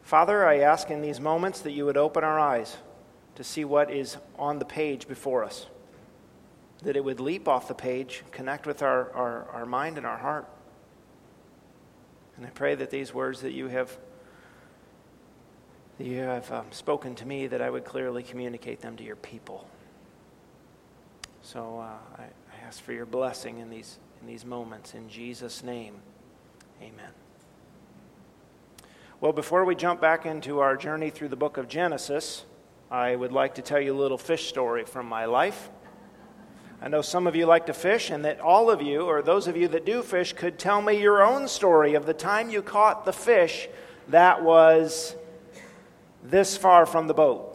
Father, I ask in these moments that you would open our eyes to see what is on the page before us, that it would leap off the page, connect with our mind and our heart. And I pray that these words that you have spoken to me, that I would clearly communicate them to your people. So I ask for your blessing in these moments. In Jesus' name, amen. Well, before we jump back into our journey through the book of Genesis, I would like to tell you a little fish story from my life. I know some of you like to fish, and that all of you, or those of you that do fish, could tell me your own story of the time you caught the fish that was this far from the boat.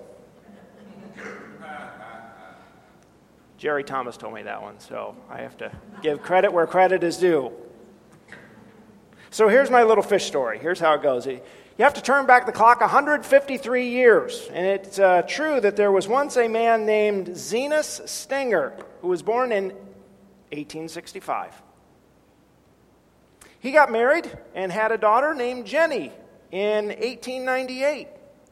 Jerry Thomas told me that one, so I have to give credit where credit is due. So here's my little fish story. Here's how it goes. You have to turn back the clock 153 years. And it's true that there was once a man named Zenas Stenger who was born in 1865. He got married and had a daughter named Jenny in 1898.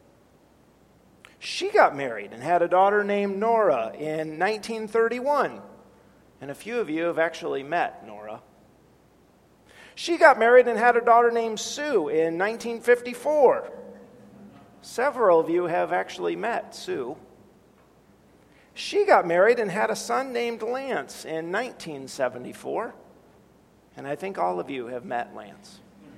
She got married and had a daughter named Nora in 1931. And a few of you have actually met Nora. She got married and had a daughter named Sue in 1954. Several of you have actually met Sue. She got married and had a son named Lance in 1974. And I think all of you have met Lance.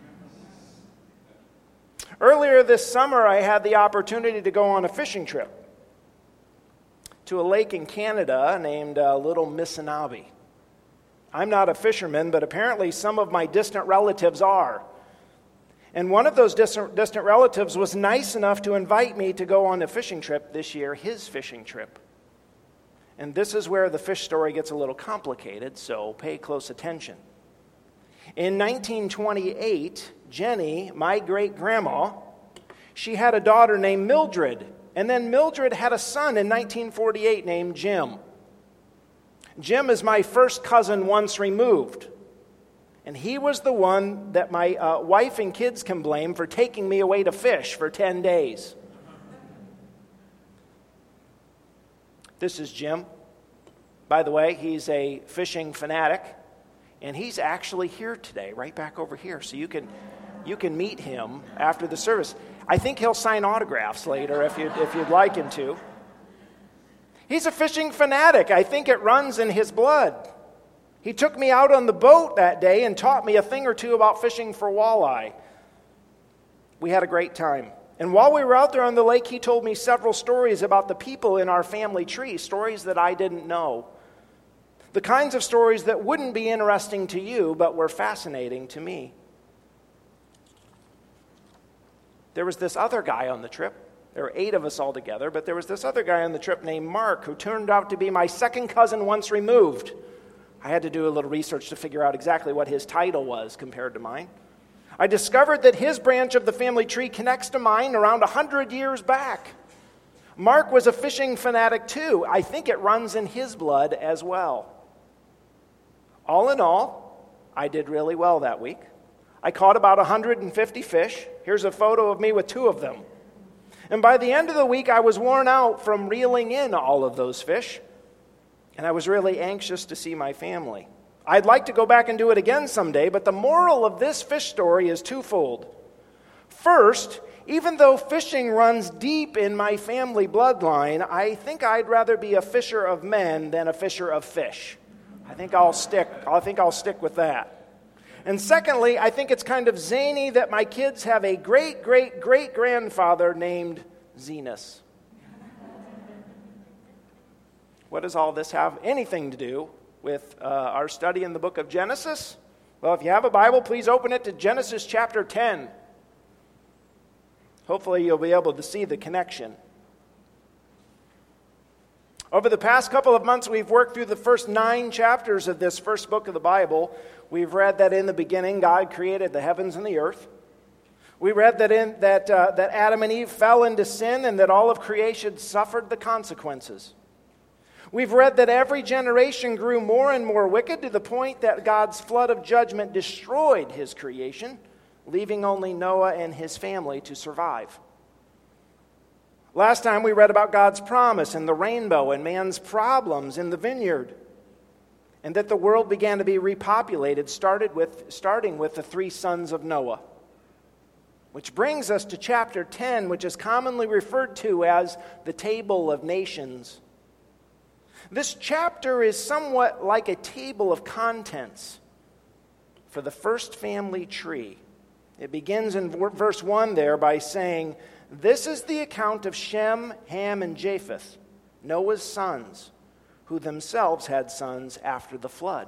Earlier this summer, I had the opportunity to go on a fishing trip to a lake in Canada named Little Missinaba. I'm not a fisherman, but apparently some of my distant relatives are. And one of those distant relatives was nice enough to invite me to go on a fishing trip this year, his fishing trip. And this is where the fish story gets a little complicated, so pay close attention. In 1928, Jenny, my great-grandma, she had a daughter named Mildred. And then Mildred had a son in 1948 named Jim. Jim is my first cousin once removed. And he was the one that my wife and kids can blame for taking me away to fish for 10 days. This is Jim. By the way, he's a fishing fanatic. And he's actually here today, right back over here. So you can meet him after the service. I think he'll sign autographs later if you'd like him to. He's a fishing fanatic. I think it runs in his blood. He took me out on the boat that day and taught me a thing or two about fishing for walleye. We had a great time. And while we were out there on the lake, he told me several stories about the people in our family tree, stories that I didn't know. The kinds of stories that wouldn't be interesting to you, but were fascinating to me. There was this other guy on the trip. There were 8 of us all together, but there was this other guy on the trip named Mark who turned out to be my second cousin once removed. I had to do a little research to figure out exactly what his title was compared to mine. I discovered that his branch of the family tree connects to mine around 100 years back. Mark was a fishing fanatic too. I think it runs in his blood as well. All in all, I did really well that week. I caught about 150 fish. Here's a photo of me with 2 of them. And by the end of the week, I was worn out from reeling in all of those fish. And I was really anxious to see my family. I'd like to go back and do it again someday, but the moral of this fish story is twofold. First, even though fishing runs deep in my family bloodline, I think I'd rather be a fisher of men than a fisher of fish. I think I'll stick with that. And secondly, I think it's kind of zany that my kids have a great-great-great-grandfather named Zenas. What does all this have anything to do with our study in the book of Genesis? Well, if you have a Bible, please open it to Genesis chapter 10. Hopefully you'll be able to see the connection. Over the past couple of months, we've worked through the first 9 chapters of this first book of the Bible. We've read that in the beginning, God created the heavens and the earth. We read that Adam and Eve fell into sin and that all of creation suffered the consequences. We've read that every generation grew more and more wicked to the point that God's flood of judgment destroyed his creation, leaving only Noah and his family to survive. Last time we read about God's promise in the rainbow and man's problems in the vineyard, and that the world began to be repopulated, starting with the 3 sons of Noah. Which brings us to chapter 10, which is commonly referred to as the Table of Nations. This chapter is somewhat like a table of contents for the first family tree. It begins in verse 1 there by saying, "This is the account of Shem, Ham, and Japheth, Noah's sons, who themselves had sons after the flood."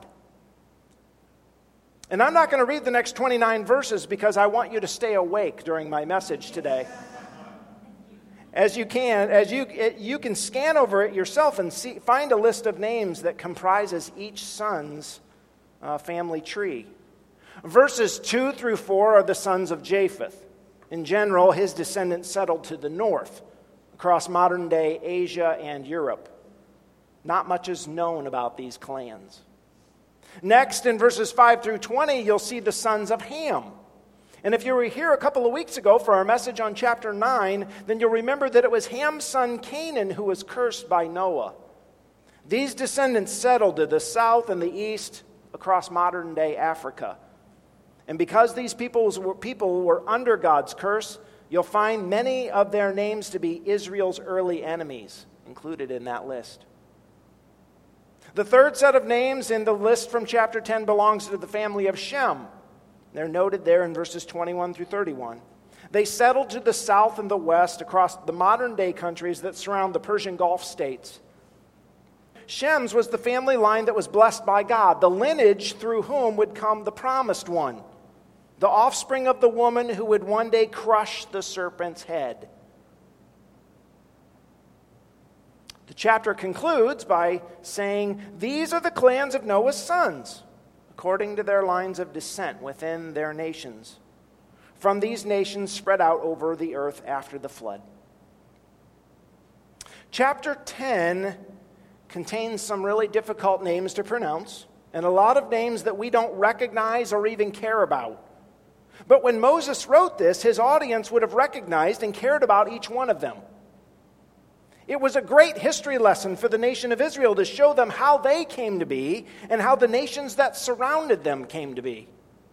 And I'm not going to read the next 29 verses because I want you to stay awake during my message today. As you can scan over it yourself and find a list of names that comprises each son's family tree. Verses 2 through 4 are the sons of Japheth. In general, his descendants settled to the north, across modern-day Asia and Europe. Not much is known about these clans. Next, in verses 5 through 20, you'll see the sons of Ham. And if you were here a couple of weeks ago for our message on chapter 9, then you'll remember that it was Ham's son Canaan who was cursed by Noah. These descendants settled to the south and the east across modern-day Africa. And because these people were under God's curse, you'll find many of their names to be Israel's early enemies included in that list. The third set of names in the list from chapter 10 belongs to the family of Shem. They're noted there in verses 21 through 31. They settled to the south and the west across the modern-day countries that surround the Persian Gulf states. Shem's was the family line that was blessed by God, the lineage through whom would come the promised one, the offspring of the woman who would one day crush the serpent's head. The chapter concludes by saying, "These are the clans of Noah's sons, according to their lines of descent within their nations, from these nations spread out over the earth after the flood." Chapter 10 contains some really difficult names to pronounce, and a lot of names that we don't recognize or even care about. But when Moses wrote this, his audience would have recognized and cared about each one of them. It was a great history lesson for the nation of Israel to show them how they came to be and how the nations that surrounded them came to be.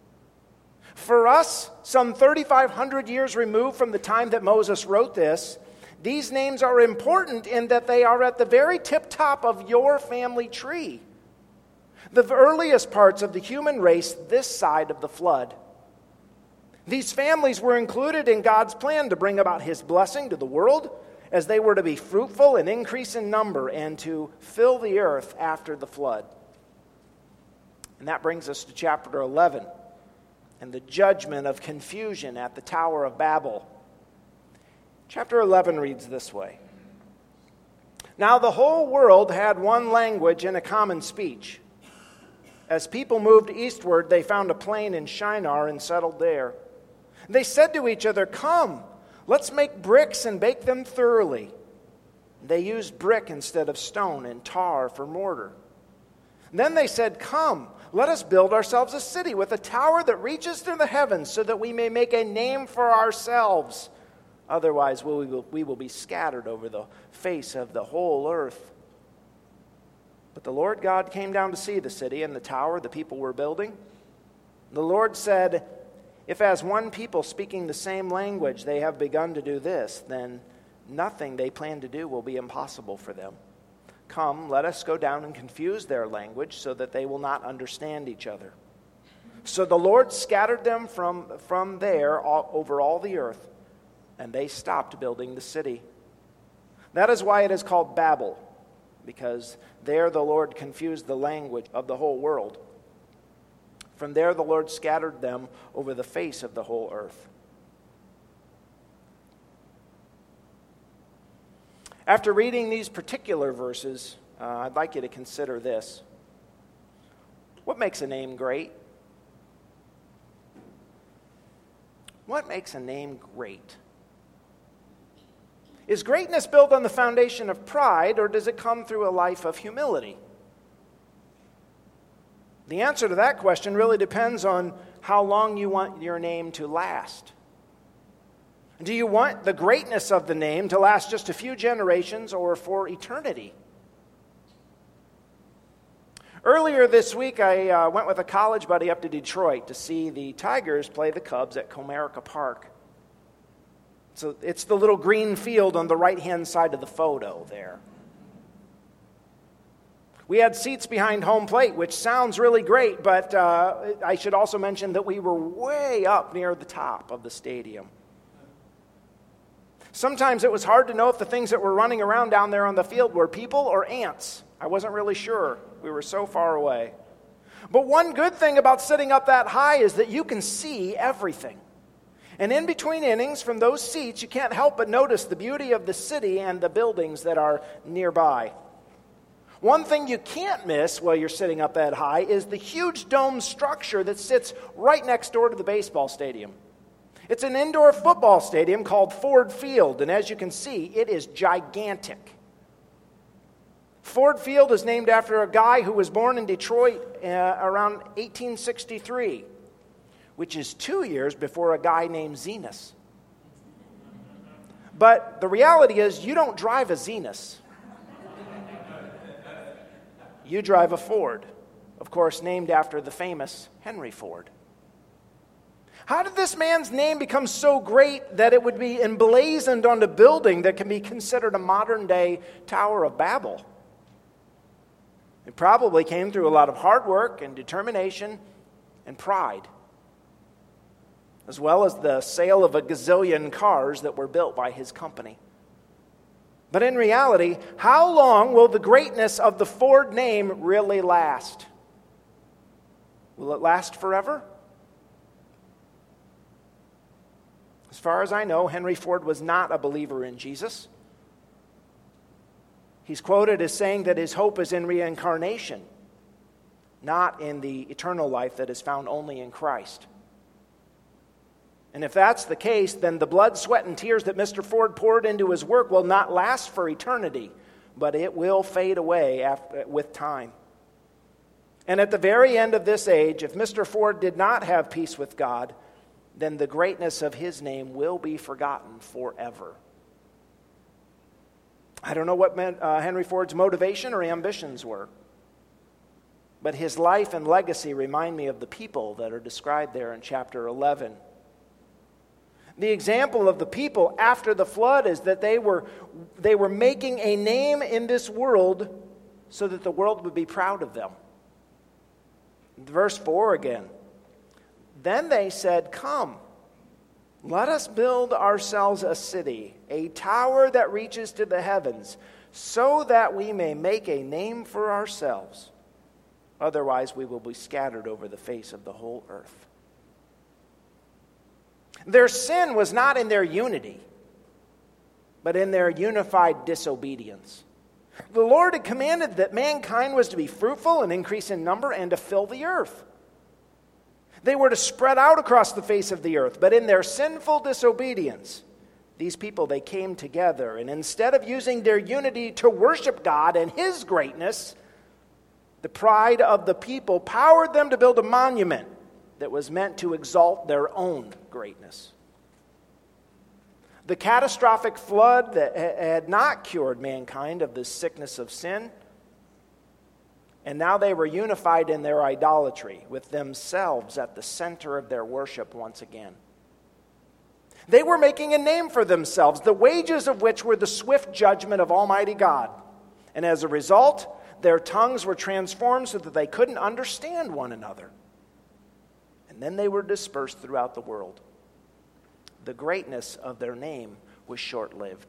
For us, some 3,500 years removed from the time that Moses wrote this, these names are important in that they are at the very tip top of your family tree, the earliest parts of the human race this side of the flood. These families were included in God's plan to bring about his blessing to the world, as they were to be fruitful and increase in number and to fill the earth after the flood. And that brings us to chapter 11 and the judgment of confusion at the Tower of Babel. Chapter 11 reads this way. "Now the whole world had one language and a common speech. As people moved eastward, they found a plain in Shinar and settled there. They said to each other, 'Come, let's make bricks and bake them thoroughly.' They used brick instead of stone and tar for mortar. Then they said, 'Come, let us build ourselves a city with a tower that reaches to the heavens so that we may make a name for ourselves. Otherwise we will be scattered over the face of the whole earth.' But the Lord God came down to see the city and the tower the people were building. The Lord said, 'If as one people speaking the same language they have begun to do this, then nothing they plan to do will be impossible for them. Come, let us go down and confuse their language so that they will not understand each other.' So the Lord scattered them from there over all the earth, and they stopped building the city. That is why it is called Babel, because there the Lord confused the language of the whole world. From there the Lord scattered them over the face of the whole earth." After reading these particular verses, I'd like you to consider this. What makes a name great? What makes a name great? Is greatness built on the foundation of pride, or does it come through a life of humility? The answer to that question really depends on how long you want your name to last. Do you want the greatness of the name to last just a few generations or for eternity? Earlier this week, I went with a college buddy up to Detroit to see the Tigers play the Cubs at Comerica Park. So it's the little green field on the right-hand side of the photo there. We had seats behind home plate, which sounds really great, but I should also mention that we were way up near the top of the stadium. Sometimes it was hard to know if the things that were running around down there on the field were people or ants. I wasn't really sure. We were so far away. But one good thing about sitting up that high is that you can see everything. And in between innings from those seats, you can't help but notice the beauty of the city and the buildings that are nearby. One thing you can't miss while you're sitting up that high is the huge dome structure that sits right next door to the baseball stadium. It's an indoor football stadium called Ford Field, and as you can see, it is gigantic. Ford Field is named after a guy who was born in Detroit around 1863, which is 2 years before a guy named Zenas. But the reality is, you don't drive a Zenas. You drive a Ford, of course, named after the famous Henry Ford. How did this man's name become so great that it would be emblazoned on a building that can be considered a modern-day Tower of Babel? It probably came through a lot of hard work and determination and pride, as well as the sale of a gazillion cars that were built by his company. But in reality, how long will the greatness of the Ford name really last? Will it last forever? As far as I know, Henry Ford was not a believer in Jesus. He's quoted as saying that his hope is in reincarnation, not in the eternal life that is found only in Christ. And if that's the case, then the blood, sweat, and tears that Mr. Ford poured into his work will not last for eternity, but it will fade away with time. And at the very end of this age, if Mr. Ford did not have peace with God, then the greatness of his name will be forgotten forever. I don't know what Henry Ford's motivation or ambitions were, but his life and legacy remind me of the people that are described there in chapter 11. The example of the people after the flood is that they were making a name in this world so that the world would be proud of them. Verse 4 again. Then they said, "Come, let us build ourselves a city, a tower that reaches to the heavens, so that we may make a name for ourselves. Otherwise we will be scattered over the face of the whole earth." Their sin was not in their unity, but in their unified disobedience. The Lord had commanded that mankind was to be fruitful and increase in number and to fill the earth. They were to spread out across the face of the earth, but in their sinful disobedience, these people, they came together, and instead of using their unity to worship God and His greatness, the pride of the people powered them to build a monument that was meant to exalt their own greatness. The catastrophic flood that had not cured mankind of the sickness of sin, and now they were unified in their idolatry, with themselves at the center of their worship once again. They were making a name for themselves, the wages of which were the swift judgment of Almighty God. And as a result, their tongues were transformed so that they couldn't understand one another. And then they were dispersed throughout the world. The greatness of their name was short-lived.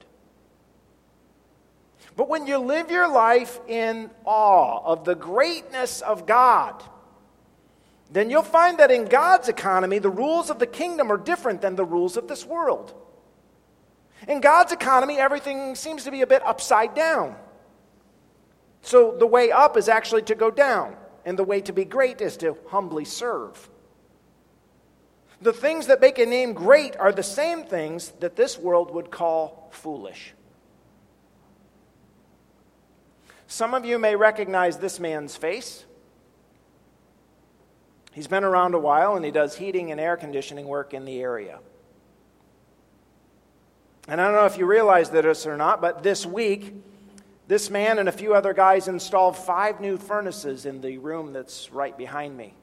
But when you live your life in awe of the greatness of God, then you'll find that in God's economy, the rules of the kingdom are different than the rules of this world. In God's economy, everything seems to be a bit upside down. So the way up is actually to go down, and the way to be great is to humbly serve. The things that make a name great are the same things that this world would call foolish. Some of you may recognize this man's face. He's been around a while, and he does heating and air conditioning work in the area. And I don't know if you realize this or not, but this week, this man and a few other guys installed 5 new furnaces in the room that's right behind me.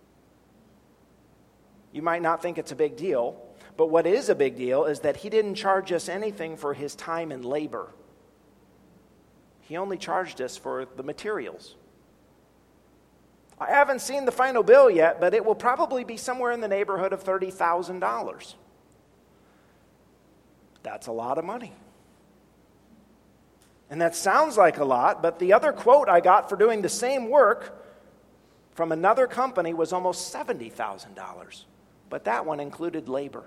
You might not think it's a big deal, but what is a big deal is that he didn't charge us anything for his time and labor. He only charged us for the materials. I haven't seen the final bill yet, but it will probably be somewhere in the neighborhood of $30,000. That's a lot of money. And that sounds like a lot, but the other quote I got for doing the same work from another company was almost $70,000. But that one included labor.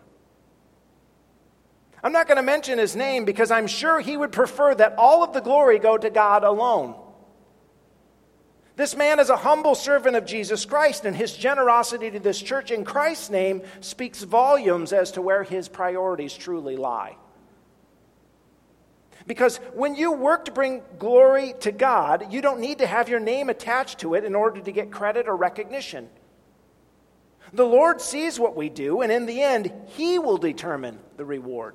I'm not going to mention his name because I'm sure he would prefer that all of the glory go to God alone. This man is a humble servant of Jesus Christ, and his generosity to this church in Christ's name speaks volumes as to where his priorities truly lie. Because when you work to bring glory to God, you don't need to have your name attached to it in order to get credit or recognition. The Lord sees what we do, and in the end, He will determine the reward.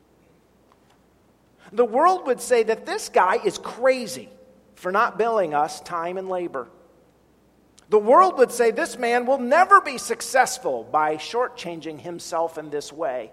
The world would say that this guy is crazy for not billing us time and labor. The world would say this man will never be successful by shortchanging himself in this way.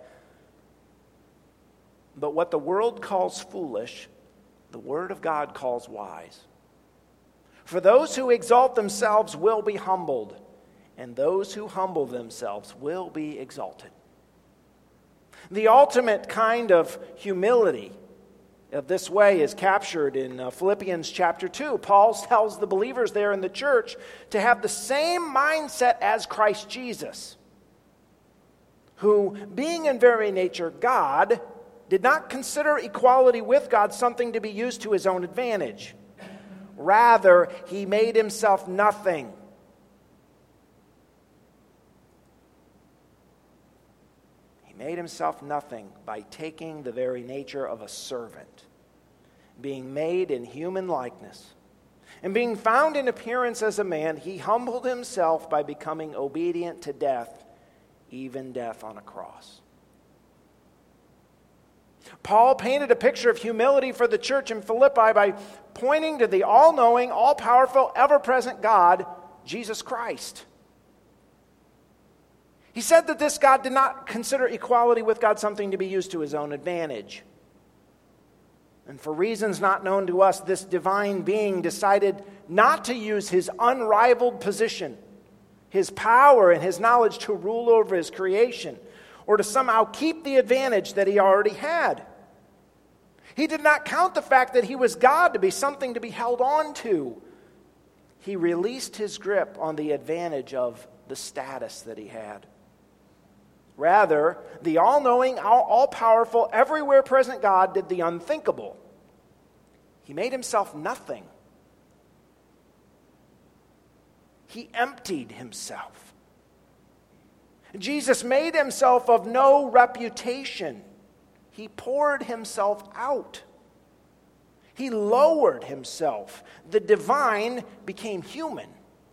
But what the world calls foolish, the Word of God calls wise. For those who exalt themselves will be humbled, and those who humble themselves will be exalted. The ultimate kind of humility of this way is captured in Philippians chapter 2. Paul tells the believers there in the church to have the same mindset as Christ Jesus, who, being in very nature God, did not consider equality with God something to be used to his own advantage. Rather, he made himself nothing. He made himself nothing by taking the very nature of a servant, being made in human likeness. And being found in appearance as a man, he humbled himself by becoming obedient to death, even death on a cross. Paul painted a picture of humility for the church in Philippi by pointing to the all-knowing, all-powerful, ever-present God, Jesus Christ. He said that this God did not consider equality with God something to be used to his own advantage. And for reasons not known to us, this divine being decided not to use his unrivaled position, his power, and his knowledge to rule over his creation, or to somehow keep the advantage that he already had. He did not count the fact that he was God to be something to be held on to. He released his grip on the advantage of the status that he had. Rather, the all-knowing, all-powerful, everywhere present God did the unthinkable. He made himself nothing. He emptied himself. Jesus made himself of no reputation. He poured himself out. He lowered himself. The divine became human.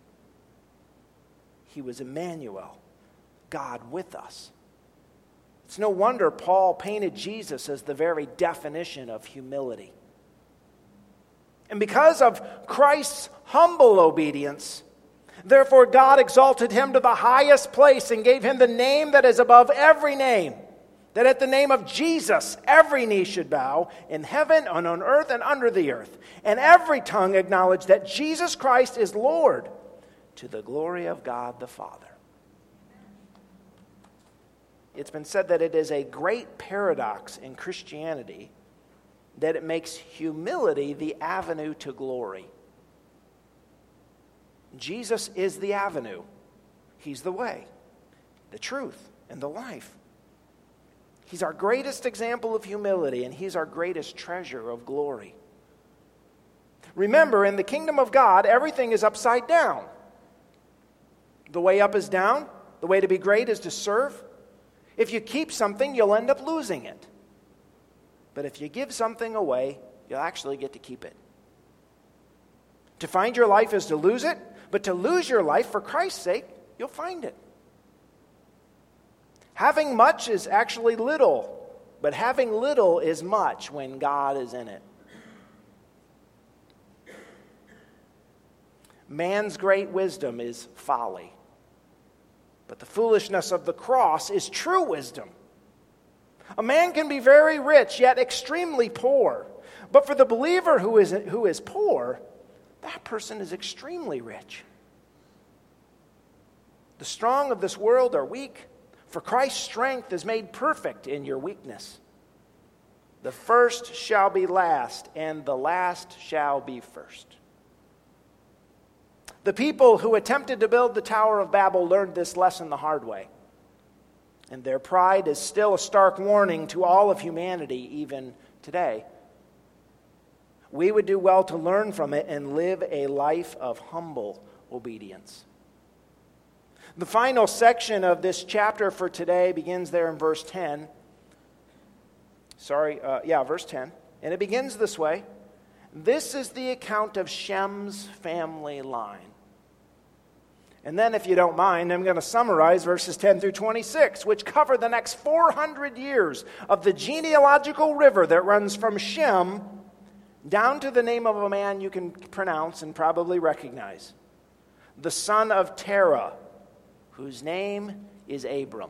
He was Emmanuel, God with us. It's no wonder Paul painted Jesus as the very definition of humility. And because of Christ's humble obedience, therefore God exalted him to the highest place and gave him the name that is above every name, that at the name of Jesus every knee should bow in heaven and on earth and under the earth, and every tongue acknowledge that Jesus Christ is Lord, to the glory of God the Father. It's been said that it is a great paradox in Christianity that it makes humility the avenue to glory. Jesus is the avenue. He's the way, the truth, and the life. He's our greatest example of humility, and he's our greatest treasure of glory. Remember, in the kingdom of God, everything is upside down. The way up is down. The way to be great is to serve. If you keep something, you'll end up losing it. But if you give something away, you'll actually get to keep it. To find your life is to lose it, but to lose your life for Christ's sake you'll find it. Having much is actually little, but having little is much when God is in it. Man's great wisdom is folly, but the foolishness of the cross is true wisdom. A man can be very rich, yet extremely poor. But for the believer who is poor, that person is extremely rich. The strong of this world are weak, for Christ's strength is made perfect in your weakness. The first shall be last, and the last shall be first. The people who attempted to build the Tower of Babel learned this lesson the hard way. And their pride is still a stark warning to all of humanity, even today. We would do well to learn from it and live a life of humble obedience. The final section of this chapter for today begins there in verse 10. Verse 10. And it begins this way. This is the account of Shem's family line. And then, if you don't mind, I'm going to summarize verses 10 through 26, which cover the next 400 years of the genealogical river that runs from Shem down to the name of a man you can pronounce and probably recognize, the son of Terah, whose name is Abram.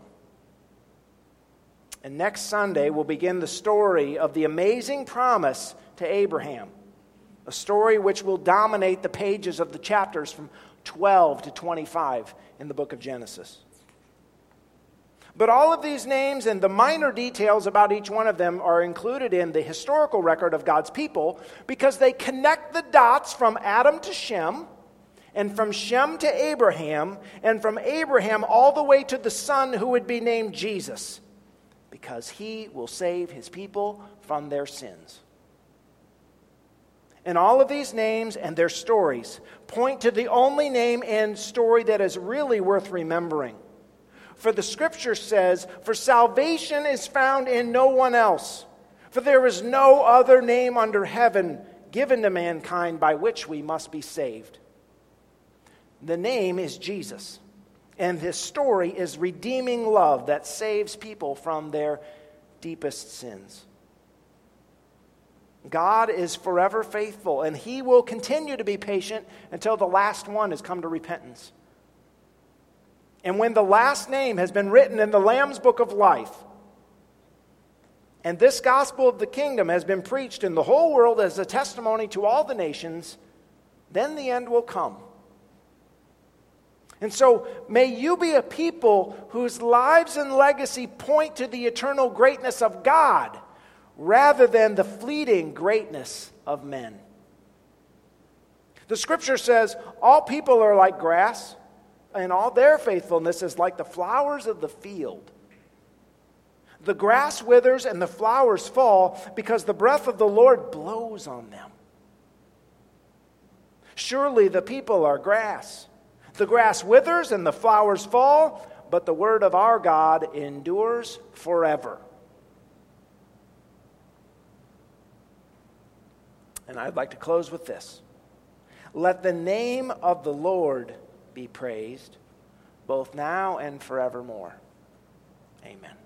And next Sunday, we'll begin the story of the amazing promise to Abraham, a story which will dominate the pages of the chapters from 12 to 25 in the book of Genesis. But all of these names and the minor details about each one of them are included in the historical record of God's people because they connect the dots from Adam to Shem, and from Shem to Abraham, and from Abraham all the way to the son who would be named Jesus, because he will save his people from their sins. And all of these names and their stories point to the only name and story that is really worth remembering. For the scripture says, "For salvation is found in no one else, for there is no other name under heaven given to mankind by which we must be saved." The name is Jesus, and his story is redeeming love that saves people from their deepest sins. God is forever faithful, and he will continue to be patient until the last one has come to repentance. And when the last name has been written in the Lamb's book of life, and this gospel of the kingdom has been preached in the whole world as a testimony to all the nations, then the end will come. And so may you be a people whose lives and legacy point to the eternal greatness of God rather than the fleeting greatness of men. The scripture says, all people are like grass, and all their faithfulness is like the flowers of the field. The grass withers and the flowers fall because the breath of the Lord blows on them. Surely the people are grass. The grass withers and the flowers fall, but the word of our God endures forever. And I'd like to close with this. Let the name of the Lord be praised, both now and forevermore. Amen.